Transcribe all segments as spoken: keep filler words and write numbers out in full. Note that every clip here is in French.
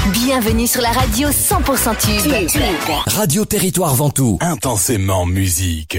Bienvenue sur la radio cent pour cent tube. Tube. Radio Territoire Ventoux. Intensément musique.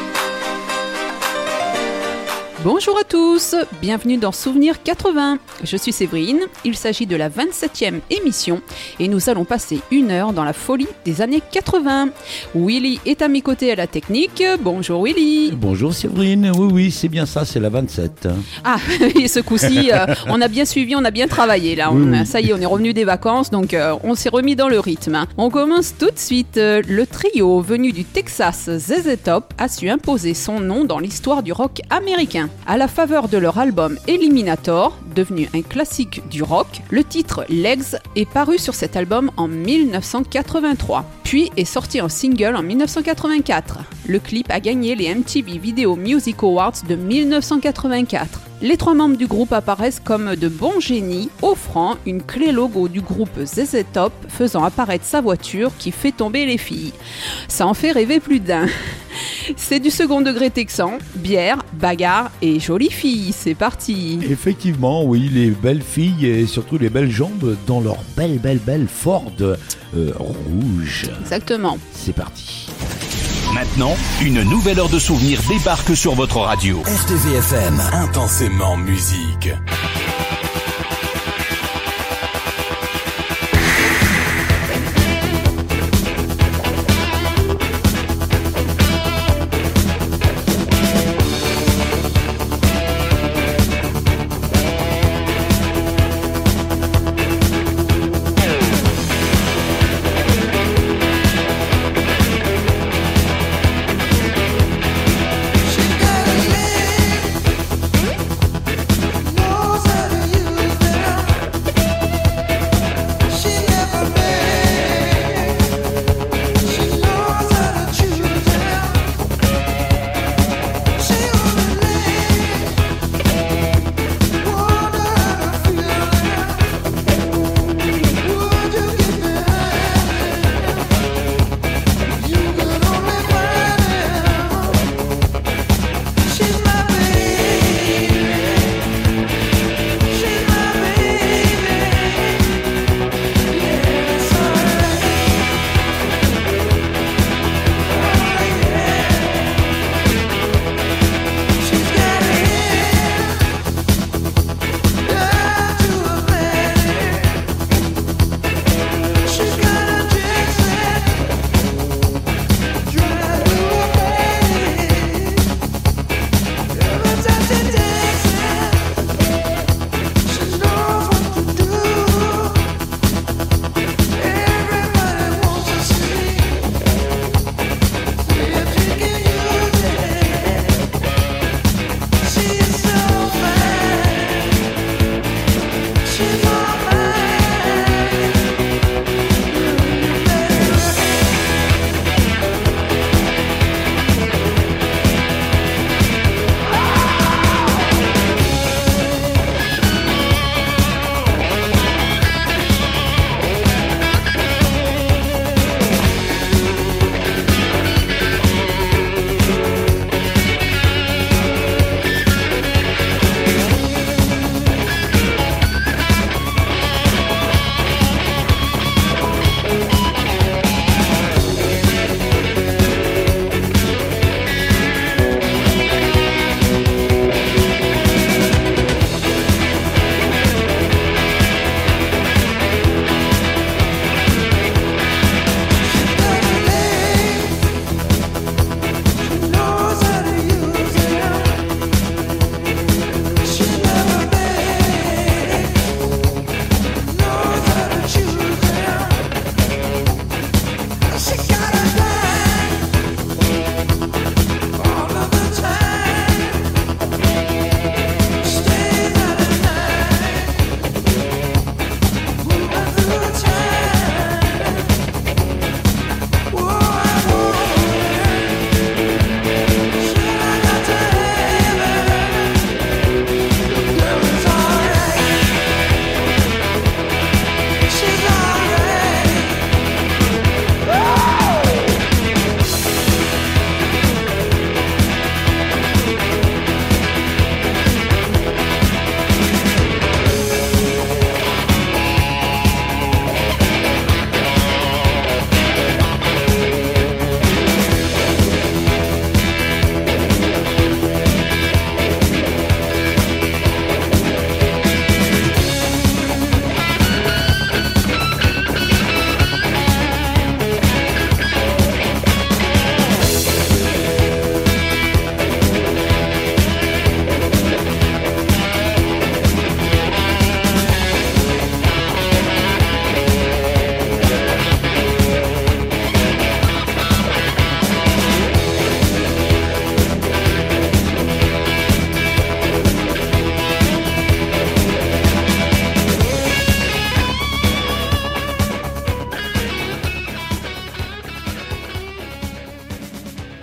Bonjour à tous, bienvenue dans Souvenir quatre-vingts. Je suis Séverine, il s'agit de la vingt-septième émission et nous allons passer une heure dans la folie des années quatre-vingts. Willy est à mes côtés à la technique. Bonjour Willy. Bonjour Séverine, oui oui c'est bien ça, c'est la vingt-sept. Ah, et ce coup-ci, euh, on a bien suivi, on a bien travaillé là. On, oui. Ça y est, on est revenu des vacances, donc euh, on s'est remis dans le rythme. On commence tout de suite. Le trio venu du Texas, Z Z Top, a su imposer son nom dans l'histoire du rock américain. À la faveur de leur album Eliminator, devenu un classique du rock, le titre Legs est paru sur cet album en dix-neuf cent quatre-vingt-trois, puis est sorti en single en dix-neuf cent quatre-vingt-quatre. Le clip a gagné les M T V Video Music Awards de dix-neuf cent quatre-vingt-quatre. Les trois membres du groupe apparaissent comme de bons génies, offrant une clé logo du groupe Z Z Top, faisant apparaître sa voiture qui fait tomber les filles. Ça en fait rêver plus d'un. C'est du second degré texan, bière, bagarre et jolies filles, c'est parti. Effectivement, oui, les belles filles et surtout les belles jambes dans leur belle, belle, belle Ford euh, rouge. Exactement. C'est parti. Maintenant, une nouvelle heure de souvenirs débarque sur votre radio. R T V F M, intensément musique. Knows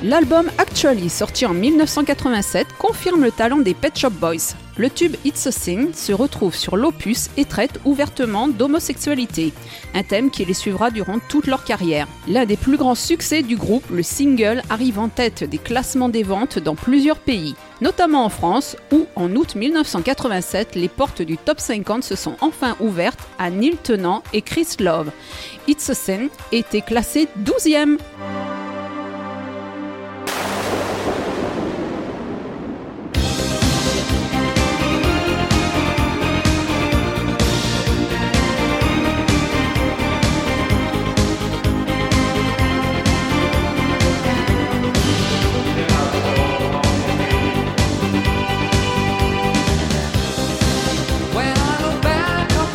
L'album Actually, sorti en dix-neuf cent quatre-vingt-sept, confirme le talent des Pet Shop Boys. Le tube It's a Sin se retrouve sur l'opus et traite ouvertement d'homosexualité, un thème qui les suivra durant toute leur carrière. L'un des plus grands succès du groupe, le single arrive en tête des classements des ventes dans plusieurs pays, notamment en France où, en août dix-neuf cent quatre-vingt-sept, les portes du top cinquante se sont enfin ouvertes à Neil Tennant et Chris Love. It's a Sin était classé douzième.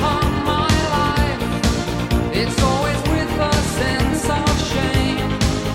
It's always with a sense of shame.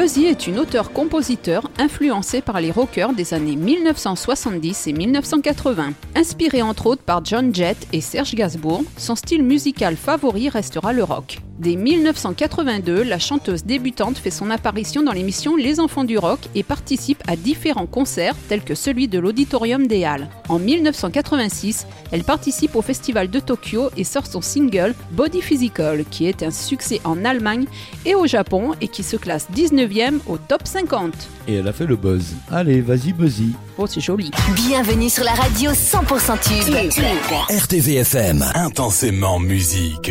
Buzzy est une auteure-compositeur influencée par les rockers des années mille neuf cent soixante-dix et mille neuf cent quatre-vingts. Inspirée entre autres par John Jett et Serge Gainsbourg, son style musical favori restera le rock. Dès mille neuf cent quatre-vingt-deux, la chanteuse débutante fait son apparition dans l'émission Les Enfants du Rock et participe à différents concerts tels que celui de l'Auditorium des Halles. En mille neuf cent quatre-vingt-six, elle participe au Festival de Tokyo et sort son single Body Physical, qui est un succès en Allemagne et au Japon et qui se classe dix-neuvième au top cinquante. Et elle a fait le buzz. Allez, vas-y Buzzy. Oh, c'est joli. Bienvenue sur la radio cent pour cent tube. R T V F M, intensément musique.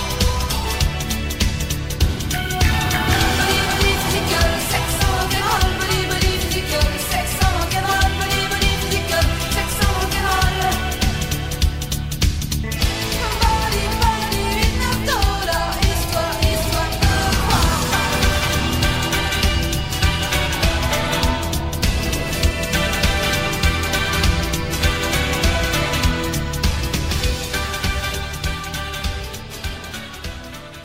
Sex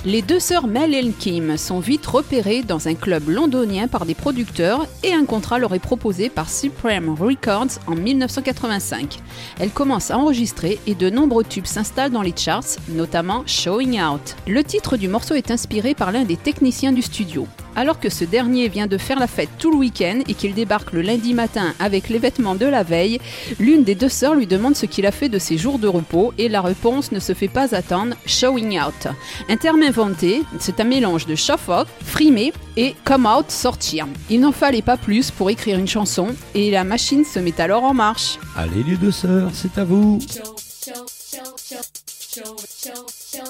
Les deux sœurs Mel et Kim sont vite repérées dans un club londonien par des producteurs et un contrat leur est proposé par Supreme Records en dix-neuf cent quatre-vingt-cinq. Elles commencent à enregistrer et de nombreux tubes s'installent dans les charts, notamment Showing Out. Le titre du morceau est inspiré par l'un des techniciens du studio. Alors que ce dernier vient de faire la fête tout le week-end et qu'il débarque le lundi matin avec les vêtements de la veille, l'une des deux sœurs lui demande ce qu'il a fait de ses jours de repos et la réponse ne se fait pas attendre, Showing Out. Un terme inventé, c'est un mélange de show off, frimer et come out, sortir. Il n'en fallait pas plus pour écrire une chanson et la machine se met alors en marche. Allez les deux sœurs, c'est à vous. Show, show, show, show, show, show, show.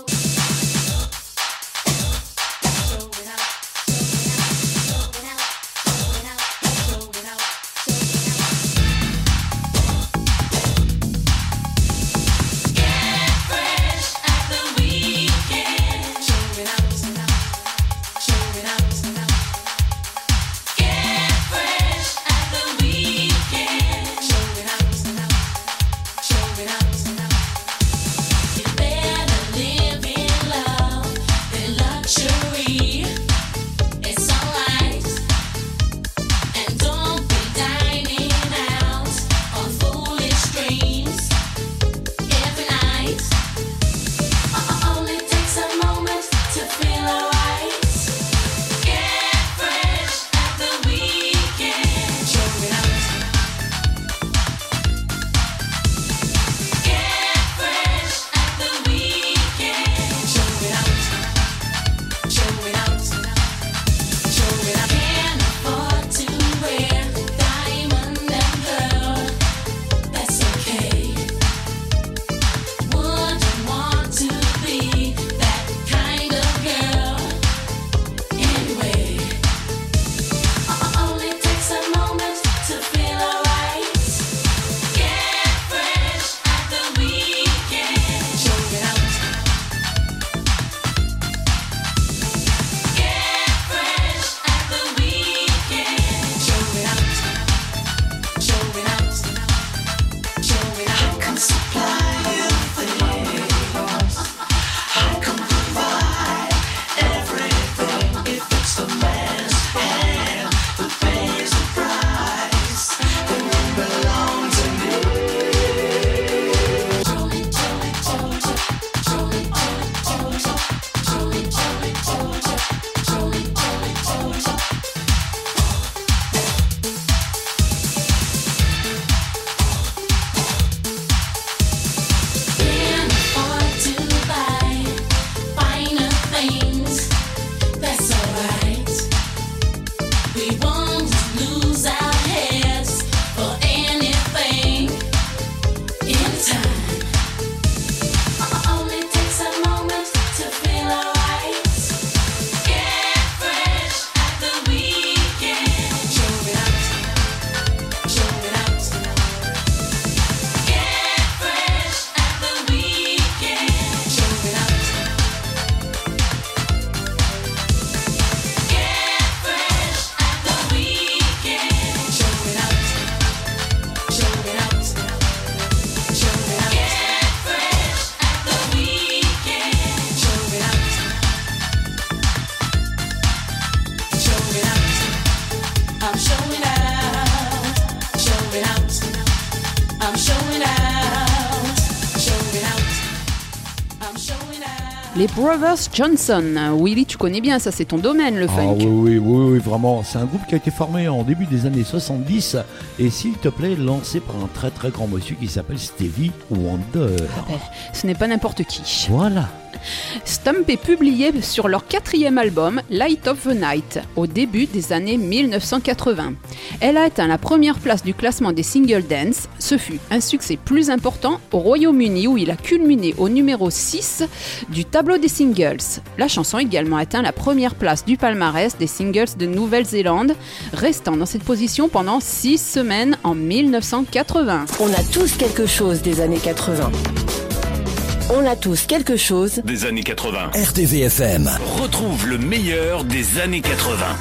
Les Brothers Johnson. Willy, tu connais bien, ça c'est ton domaine, le funk. Ah oui, oui, oui, oui, vraiment. C'est un groupe qui a été formé en début des années soixante-dix et, s'il te plaît, lancé par un très très grand monsieur qui s'appelle Stevie Wonder. Ah ben, ce n'est pas n'importe qui. Voilà. Stump est publié sur leur quatrième album, Light of the Night, au début des années mille neuf cent quatre-vingts. Elle a atteint la première place du classement des singles dance. Ce fut un succès plus important au Royaume-Uni où il a culminé au numéro six du tableau des singles. La chanson a également atteint la première place du palmarès des singles de Nouvelle-Zélande, restant dans cette position pendant six semaines en mille neuf cent quatre-vingts. On a tous quelque chose des années quatre-vingts. On a tous quelque chose des années quatre-vingts. R T V F M. Retrouve le meilleur des années quatre-vingts.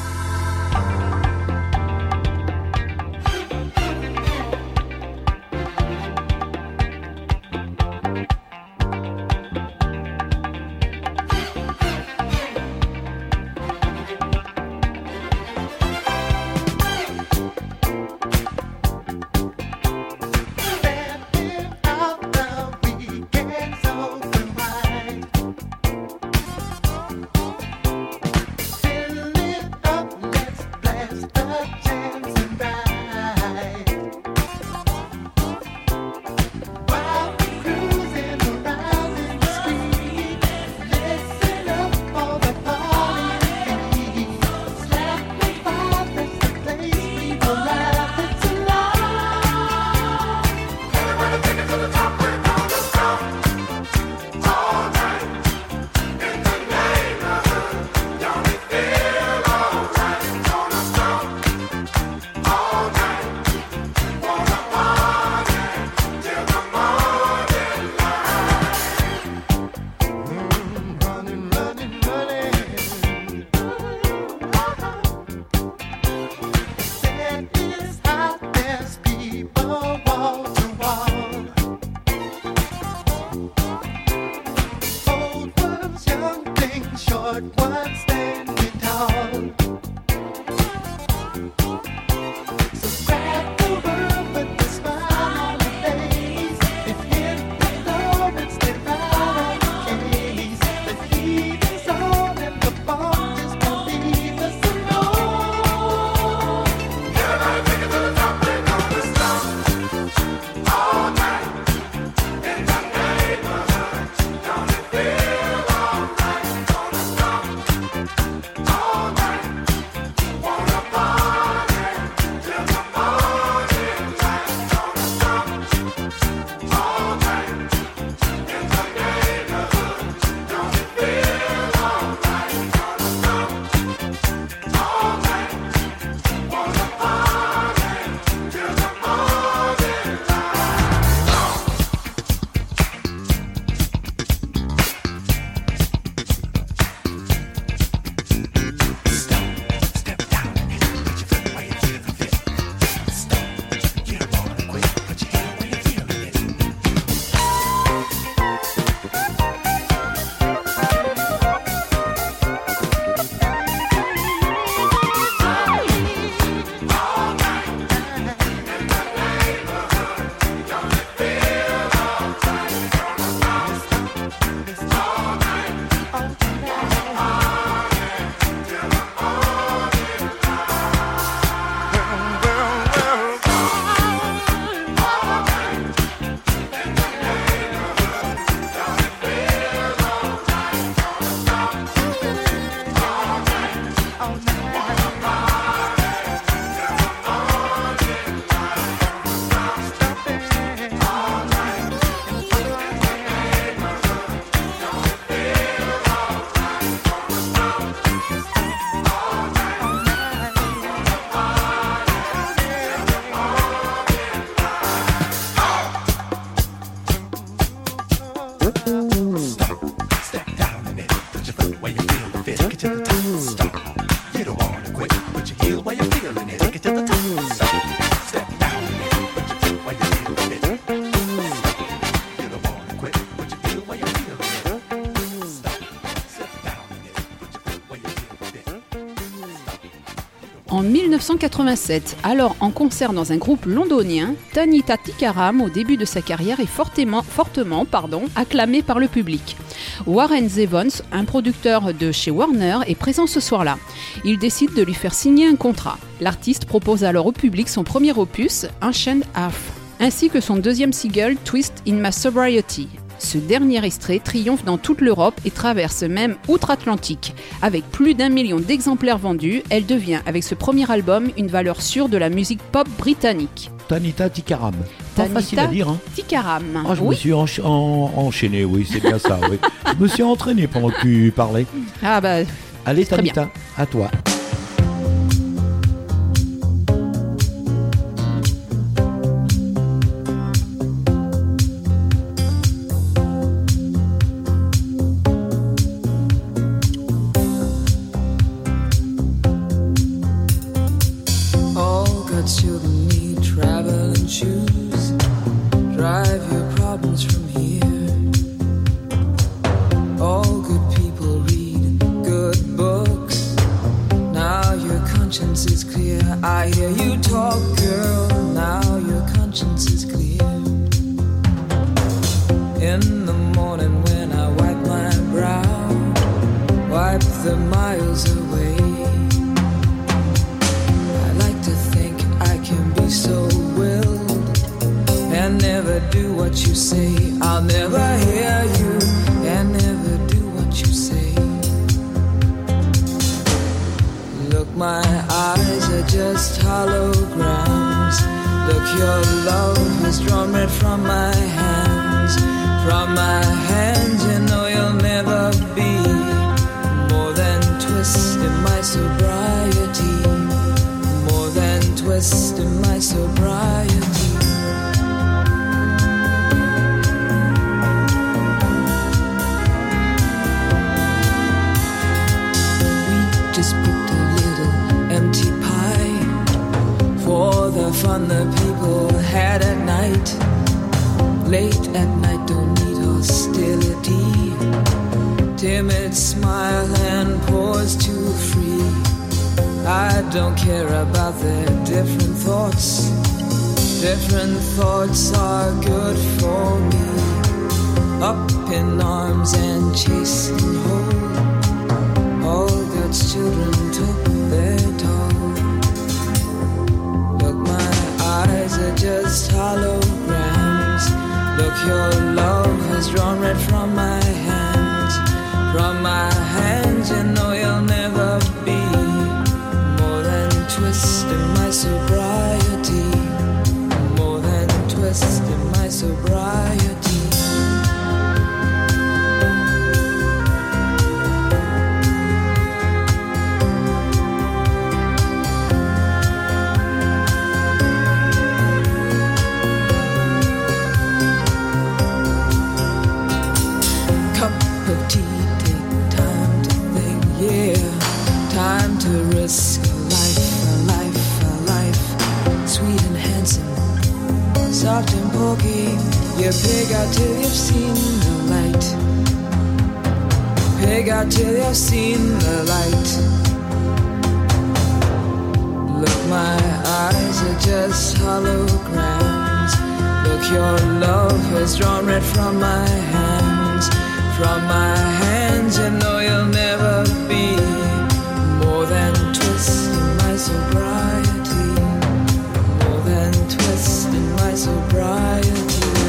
En dix-neuf cent quatre-vingt-sept, alors en concert dans un groupe londonien, Tanita Tikaram, au début de sa carrière, est fortement, fortement pardon, acclamé par le public. Warren Zevons, un producteur de chez Warner, est présent ce soir-là. Il décide de lui faire signer un contrat. L'artiste propose alors au public son premier opus, Ancient Earth, ainsi que son deuxième single, Twist in My Sobriety. Ce dernier extrait triomphe dans toute l'Europe et traverse même outre-Atlantique. Avec plus d'un million d'exemplaires vendus, elle devient, avec ce premier album, une valeur sûre de la musique pop britannique. Tanita Tikaram. Pas Tanita facile à dire, hein. Tikaram. Ah, je oui. me suis encha- en- enchaîné, oui, c'est bien ça. Oui. Je me suis entraîné pendant que tu parlais. Ah bah, Allez, très bien. Tanita, à toi. Children need travel and shoes. Drive your problems from here. All good people read good books. Now your conscience is clear. I hear you talk, girl. Now your conscience is clear. In the morning when I wipe my brow, wipe the miles away. do what you say. I'll never hear you and never do what you say. Look, my eyes are just holograms. Look, your love has drawn red from my hands. From my hands, you know you'll never be more than twist in my sobriety. More than twist in my sobriety. We just put a little empty pie for the fun the people had at night. Late at night, don't need hostility. Timid smile and pause too free. I don't care about their different thoughts. Different thoughts are good for me. Up in arms and chasing home. All God's children took their toll. Look, my eyes are just holograms. Look, your love has drawn red from my hands. From my hands, you know you'll never be more than twist in my sobriety. More than twist in my sobriety. Time to risk a life, a life, a life. Sweet and handsome, soft and pokey. You pig out till you've seen the light. Pig out till you've seen the light. Look, my eyes are just holograms. Look, your love has drawn red from my hands. From my hands, you know you'll never be more than twist in my sobriety. More than twist in my sobriety.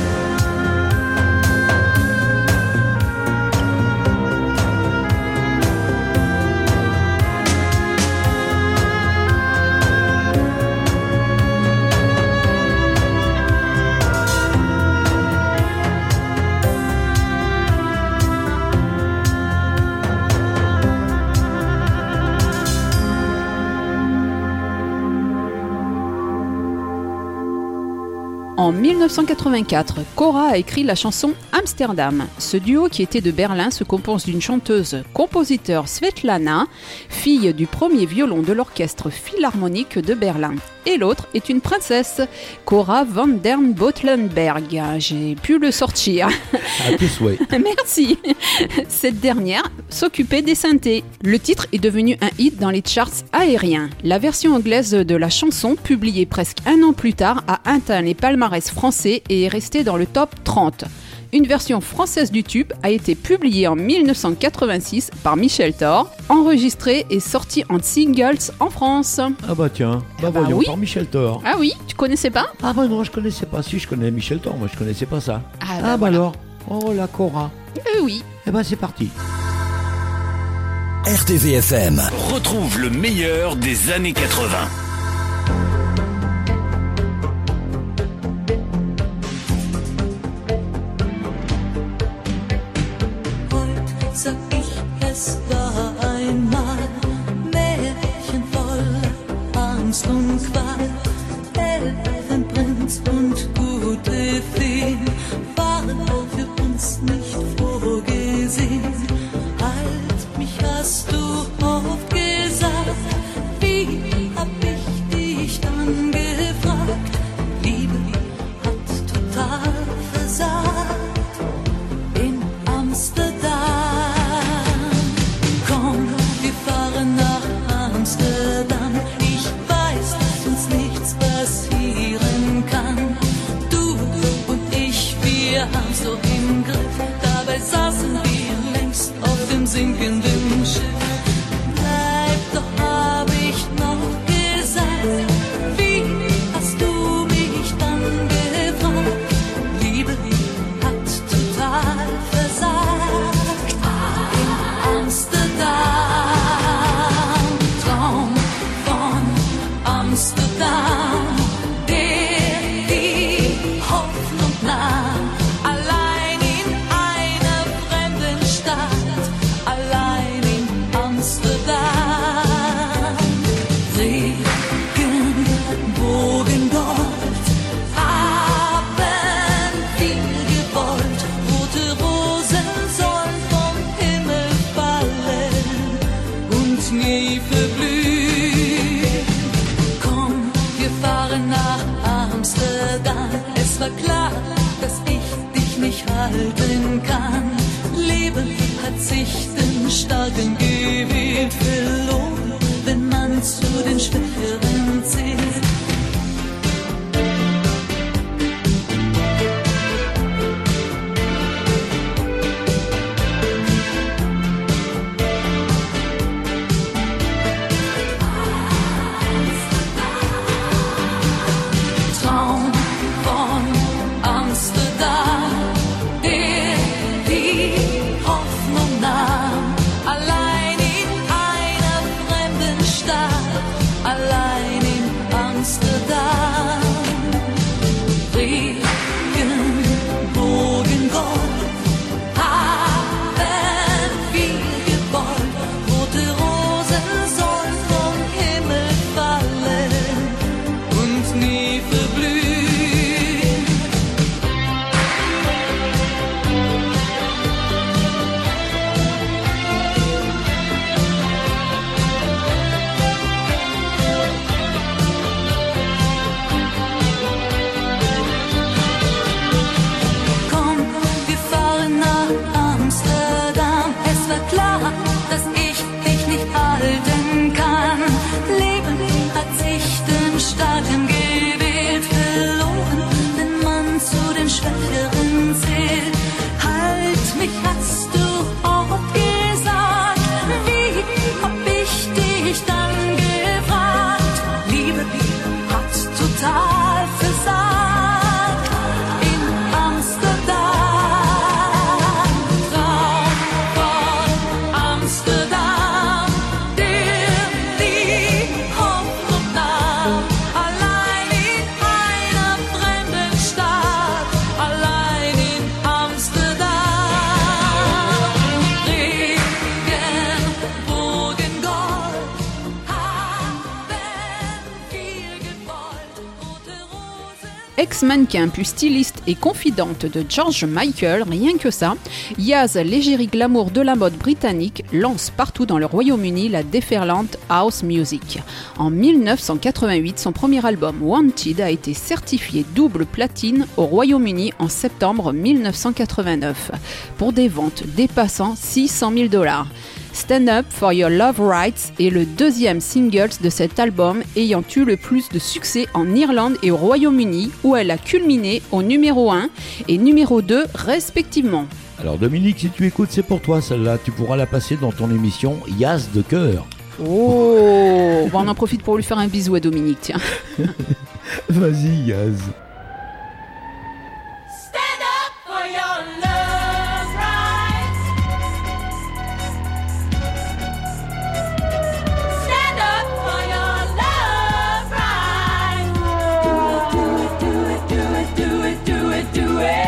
En mille neuf cent quatre-vingt-quatre, Cora a écrit la chanson Amsterdam. Ce duo qui était de Berlin se compose d'une chanteuse-compositeur Svetlana, fille du premier violon de l'orchestre philharmonique de Berlin. Et l'autre est une princesse, Cora van der Botelenberg. J'ai pu le sortir. À tes souhaits. Merci. Cette dernière s'occupait des synthés. Le titre est devenu un hit dans les charts aériens. La version anglaise de la chanson, publiée presque un an plus tard, a atteint les palmarès français et est restée dans le top trente. Une version française du tube a été publiée en mille neuf cent quatre-vingt-six par Michel Thor, enregistrée et sortie en singles en France. Ah bah tiens, bah, bah voyons, oui. par Michel Thor. Ah oui, tu connaissais pas ? Ah bah non, je connaissais pas. Si, je connais Michel Thor, moi je connaissais pas ça. Ah Ah bah, bah, voilà. alors, oh la Cora. Euh, oui. Eh bah c'est parti. R T V F M. Retrouve le meilleur des années quatre-vingts. Sag ich, es war einmal märchenvoll, Angst und Qual, Elfenprinz und gute Feen waren für uns nicht vorgesehen. Halt, mich hast du oft gesagt, wie hab ich dich dann gefragt? Liebe hat total versagt in Amsterdam. Komm, wir fahren nach Amsterdam. Ich weiß, dass uns nichts passieren kann. Du und ich, wir haben's so im Griff. Dabei saßen wir längst auf dem sinkenden Schiff. Bleib doch, hab ich noch gesagt. Wie hast du mich dann gefragt? Liebe Amsterdam, der die Hoffnung nahm, allein in einer fremden Stadt, allein in Amsterdam. Regenbogen Gold haben viel gewollt, rote Rosen sollen vom Himmel fallen und nie verblühen. Komm, wir fahren nach Amsterdam. Es war klar, dass ich dich nicht halten kann. Leben hat sich den Starken gewählt, verloren, wenn man zu den Schwächeren zählt. Traum von Amsterdam, der die Hoffnung nahm, allein in einer fremden Stadt, allein in Amsterdam. Regenbogen Gold haben viel gewollt, rote Rosen sollen vom Himmel fallen und nie verblühen. Komm, wir fahren nach Amsterdam. Es war klar, dass ich dich nicht halten kann. Leben hat sich den Starken gewählt, verloren, wenn man zu den Schwächeren zählt. Halt mich, hast du oft gesagt. Wie hab ich dich dann gefragt? Liebe hat total versagt in Amsterdam. Traum von Amsterdam, der die Hoffnung nahm, allein in einer fremden Stadt, allein in Amsterdam. Regenbogen Gold haben viel gewollt, rote Rosen. Ex-mannequin puis styliste et confidente de George Michael, rien que ça, Yaz, l'égérie glamour de la mode britannique, lance partout dans le Royaume-Uni la déferlante house music. En dix-neuf cent quatre-vingt-huit, son premier album Wanted a été certifié double platine au Royaume-Uni en septembre dix-neuf cent quatre-vingt-neuf pour des ventes dépassant six cent mille dollars. Stand Up for Your Love Rights est le deuxième single de cet album ayant eu le plus de succès en Irlande et au Royaume-Uni où elle a culminé au numéro un et numéro deux respectivement. Alors Dominique, si tu écoutes, c'est pour toi celle-là. Tu pourras la passer dans ton émission Yaz de cœur. Oh, bon, on en profite pour lui faire un bisou à Dominique, tiens. Vas-y Yaz. Stand up for your love rights. Stand up for your love rights. Do it, do it, do it, do it, do it, do it.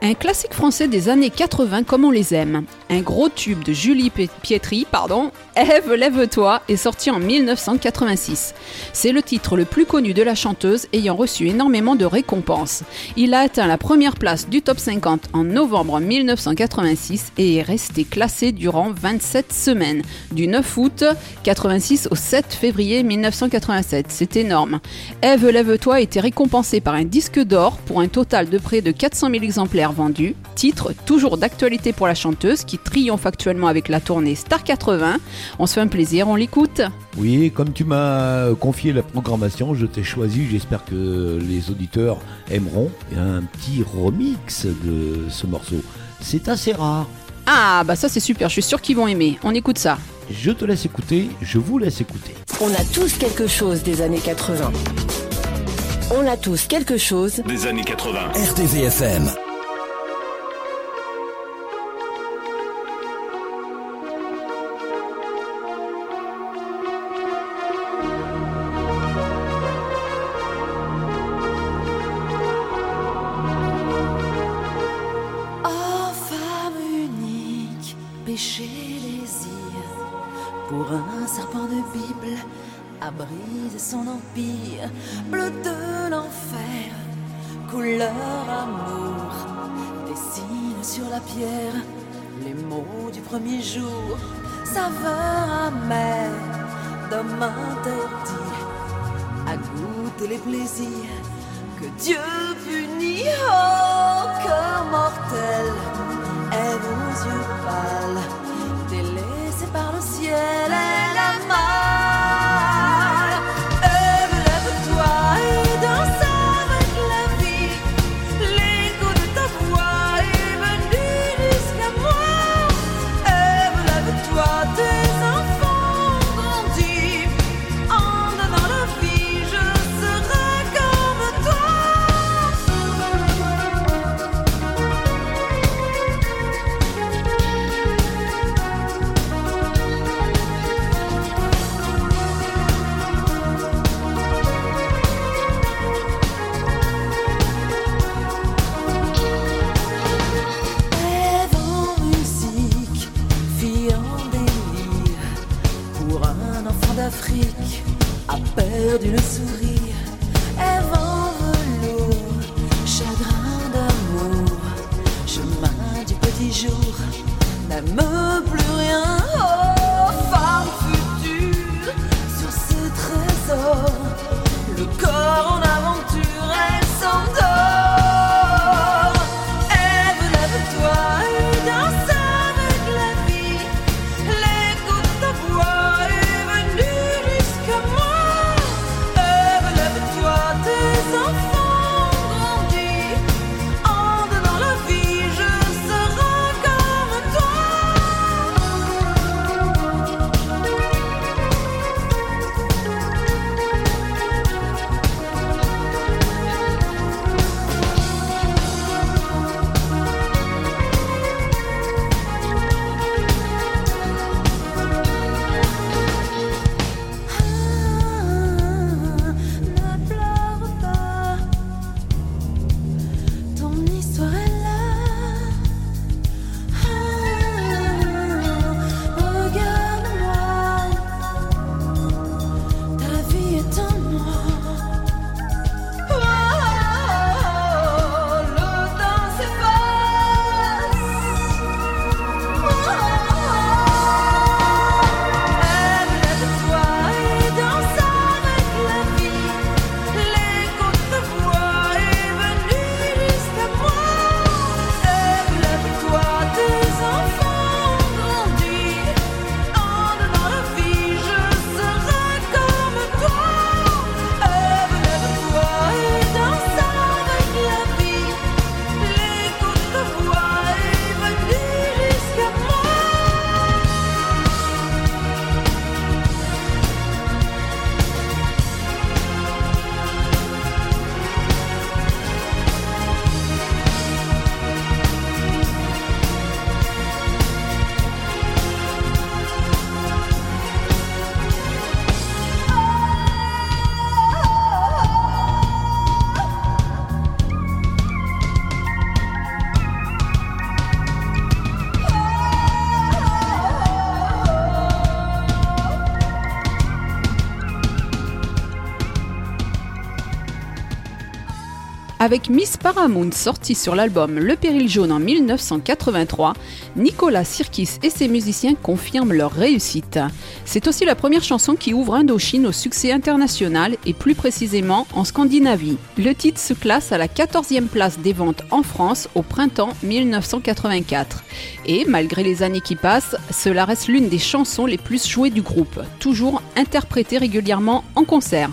Un classique français des années quatre-vingts comme on les aime. Un gros tube de Julie Pietri, pardon, Ève, lève-toi, est sorti en dix-neuf cent quatre-vingt-six. C'est le titre le plus connu de la chanteuse ayant reçu énormément de récompenses. Il a atteint la première place du top cinquante en novembre dix-neuf cent quatre-vingt-six et est resté classé durant vingt-sept semaines, du neuf août quatre-vingt-six au sept février dix-neuf cent quatre-vingt-sept. C'est énorme. Ève, lève-toi a été récompensé par un disque d'or pour un total de près de quatre cent mille exemplaires vendus. Titre toujours d'actualité pour la chanteuse qui triomphe actuellement avec la tournée Star quatre-vingts. On se fait un plaisir, on l'écoute. Oui, comme tu m'as confié la programmation, je t'ai choisi, j'espère que les auditeurs aimeront, un petit remix de ce morceau. C'est assez rare. Ah, bah ça c'est super, je suis sûr qu'ils vont aimer. On écoute ça. Je te laisse écouter, je vous laisse écouter. On a tous quelque chose des années quatre-vingts. On a tous quelque chose des années quatre-vingts. R T V F M. Péché désir pour un serpent de Bible à briser son empire, bleu de l'enfer, couleur amour, dessine sur la pierre les mots du premier jour, saveur amère d'homme interdit à goûter les plaisirs que Dieu punit. Oh, cœur mortel, Ève aux yeux pâles, délaissée par le ciel, elle a mal. Ève, lève-toi et danse avec la vie. L'écho de ta voix est venu jusqu'à moi. Ève, lève-toi, tes enfants ont grandi. En donnant la vie, je serai comme toi. Avec Miss Paramount sorti sur l'album Le Péril Jaune en dix-neuf cent quatre-vingt-trois, Nicolas Sirkis et ses musiciens confirment leur réussite. C'est aussi la première chanson qui ouvre Indochine au succès international et plus précisément en Scandinavie. Le titre se classe à la quatorzième place des ventes en France au printemps dix-neuf cent quatre-vingt-quatre. Et malgré les années qui passent, cela reste l'une des chansons les plus jouées du groupe, toujours interprétée régulièrement en concert.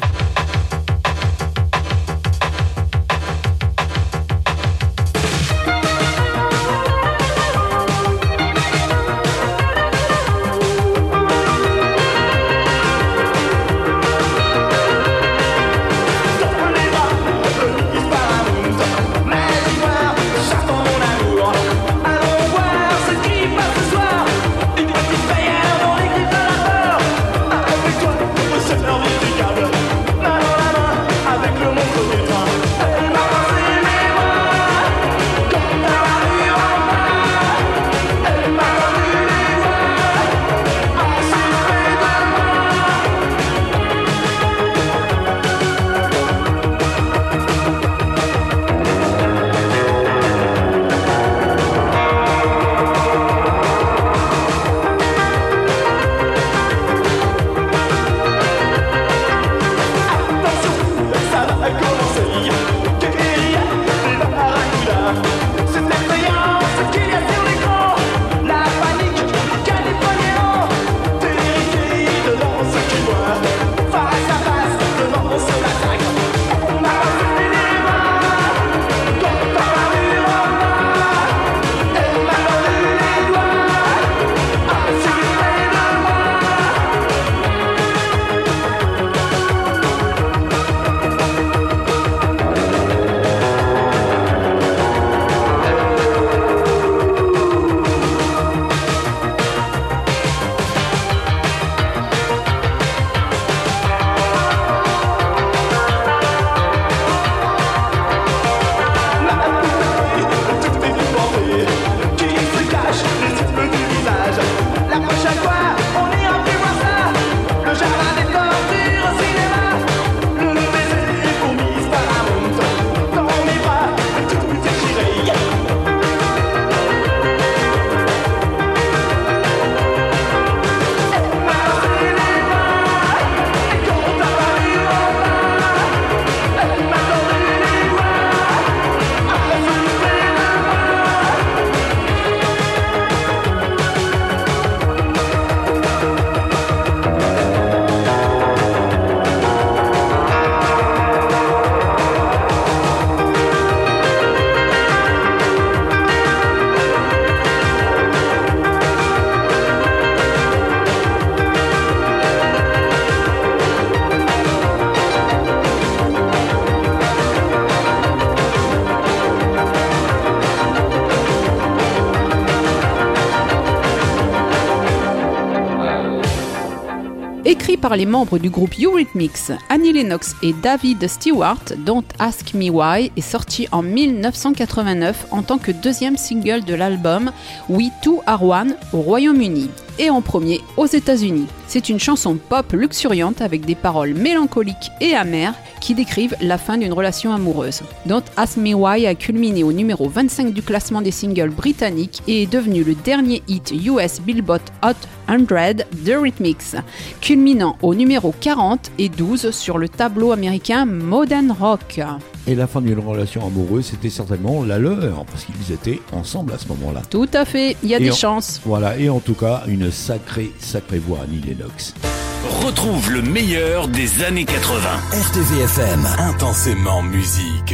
Écrit par les membres du groupe Eurythmics, Annie Lennox et David Stewart, Don't Ask Me Why est sorti en dix-neuf cent quatre-vingt-neuf en tant que deuxième single de l'album We Two Are One au Royaume-Uni et en premier aux États-Unis. C'est une chanson pop luxuriante avec des paroles mélancoliques et amères qui décrivent la fin d'une relation amoureuse. Don't Ask Me Why a culminé au numéro vingt-cinq du classement des singles britanniques et est devenu le dernier hit U S Billboard Hot cent d'Eurythmics, culminant au numéro quarante et douze sur le tableau américain Modern Rock. Et la fin d'une relation amoureuse, c'était certainement la leur, parce qu'ils étaient ensemble à ce moment-là. Tout à fait, il y a et des en, chances. Voilà, et en tout cas, une sacrée, sacrée voix, Annie Lennox. Retrouve le meilleur des années quatre-vingts. R T V F M, intensément musique.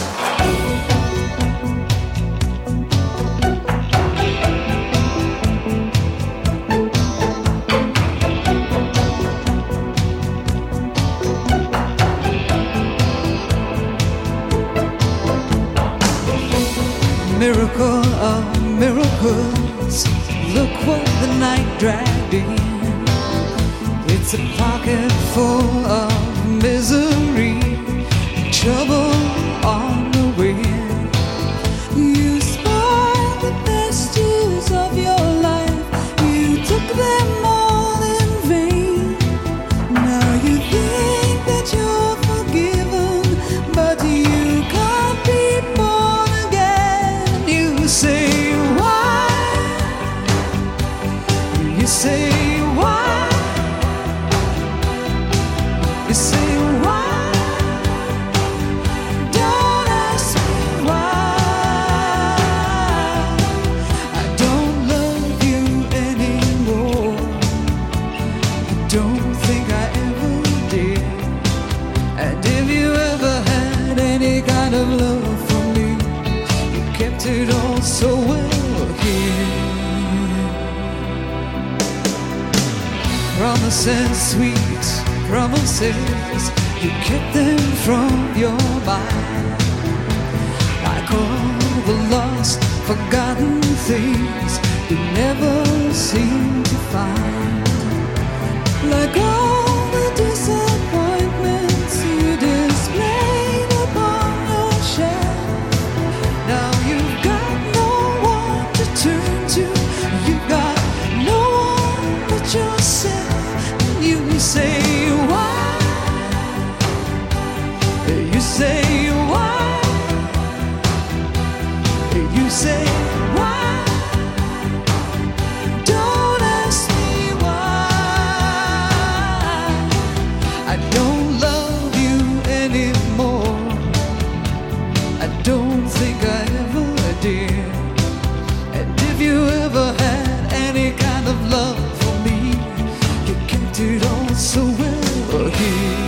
Miracle of miracles, look what the night dragged in. It's a pocket full of misery, trouble on the way. You spoiled the best years of your life, you took them all in vain. Now you think that you're forgiven, but you can't be kept it all so well here. Promises, sweet promises, you kept them from your mind. Like all the lost, forgotten things you never seem to find. Like all the disappointments you displayed upon your shelf. Now you've got no one to turn to. You've got no one but yourself. And you say why? You say why? You say why? Don't ask me why. I don't love you anymore. I don't think I ever did. And if you ever had any kind of love for me, you kept it all so well here.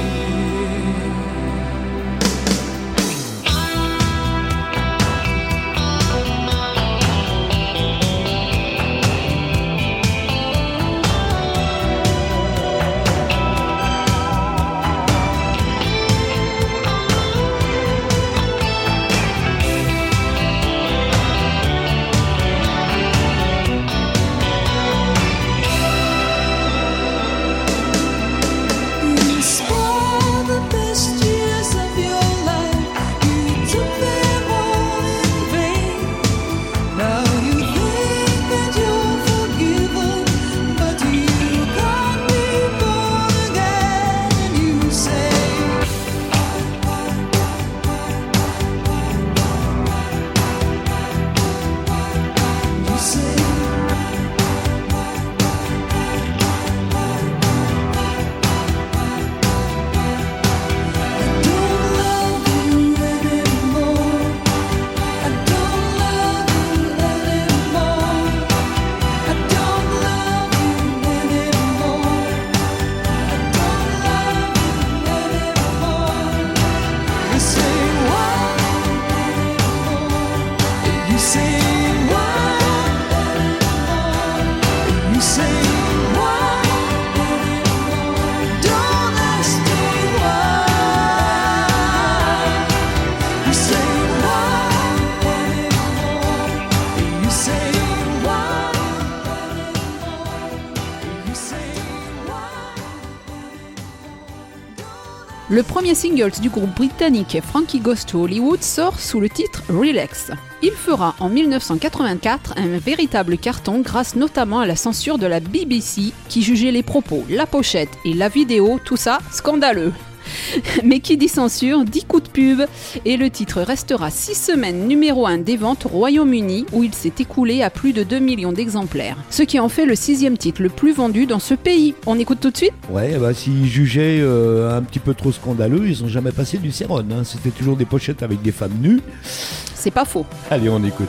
Le premier single du groupe britannique Frankie Goes to Hollywood sort sous le titre Relax. Il fera en dix-neuf cent quatre-vingt-quatre un véritable carton grâce notamment à la censure de la B B C qui jugeait les propos, la pochette et la vidéo, tout ça scandaleux. Mais qui dit censure, dit coup de pub, et le titre restera six semaines numéro un des ventes au Royaume-Uni où il s'est écoulé à plus de deux millions d'exemplaires. Ce qui en fait le sixième titre le plus vendu dans ce pays. On écoute tout de suite ? Ouais, bah s'ils jugeaient euh, un petit peu trop scandaleux, ils ont jamais passé du Céron, hein. C'était toujours des pochettes avec des femmes nues. C'est pas faux. Allez, on écoute.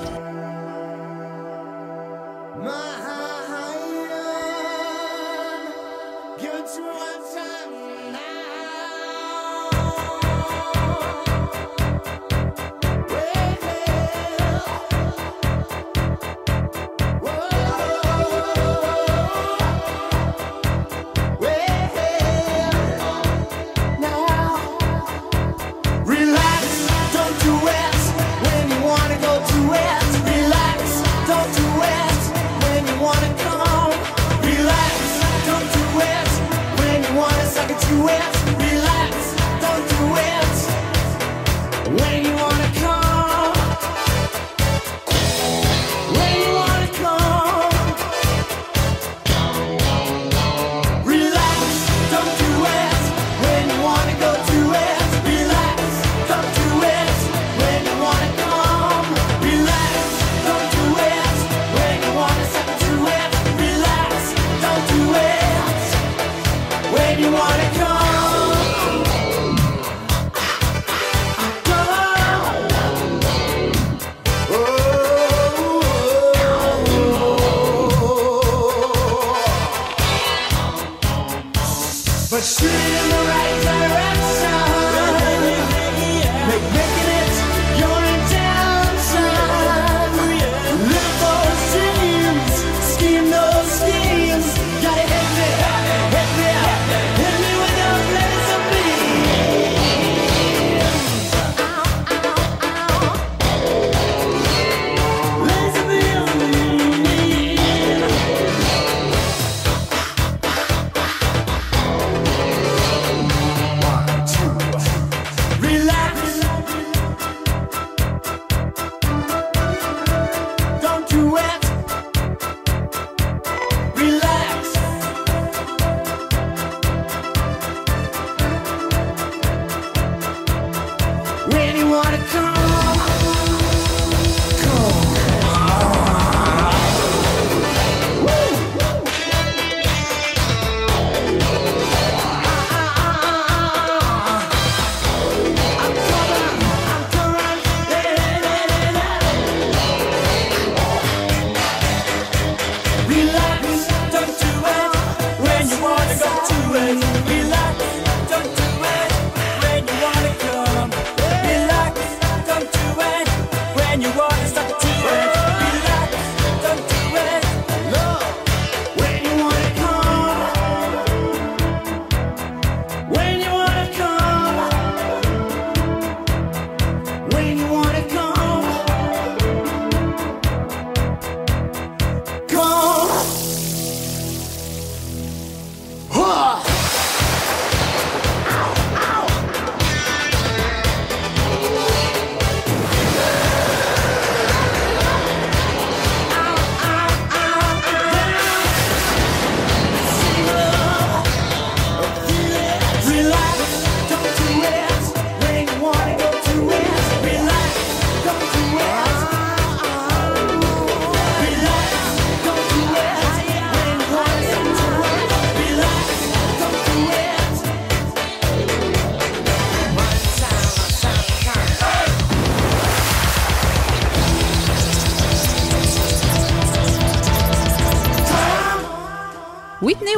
Relax, don't do it when you wanna go to it.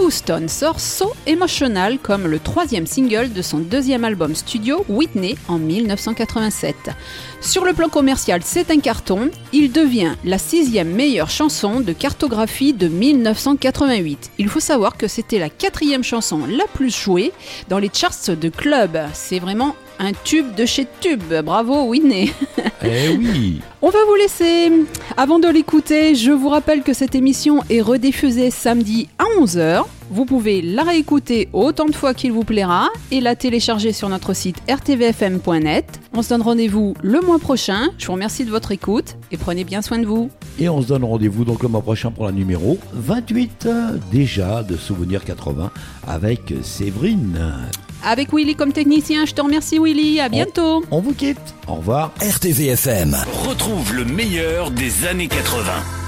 Houston sort So Emotional comme le troisième single de son deuxième album studio Whitney en dix-neuf cent quatre-vingt-sept. Sur le plan commercial, c'est un carton. Il devient la sixième meilleure chanson de cartographie de dix-neuf cent quatre-vingt-huit. Il faut savoir que c'était la quatrième chanson la plus jouée dans les charts de club. C'est vraiment un tube de chez Tube. Bravo Whitney. Eh oui. On va vous laisser. Avant de l'écouter, je vous rappelle que cette émission est rediffusée samedi à onze heures. Vous pouvez la réécouter autant de fois qu'il vous plaira et la télécharger sur notre site r t v f m point net. On se donne rendez-vous le mois prochain. Je vous remercie de votre écoute et prenez bien soin de vous. Et on se donne rendez-vous donc le mois prochain pour la numéro vingt-huit, déjà de Souvenirs quatre-vingts avec Séverine. Avec Willy comme technicien, je te remercie Willy, à bientôt. On, on vous quitte, au revoir. R T V F M, retrouve le meilleur des années quatre-vingts.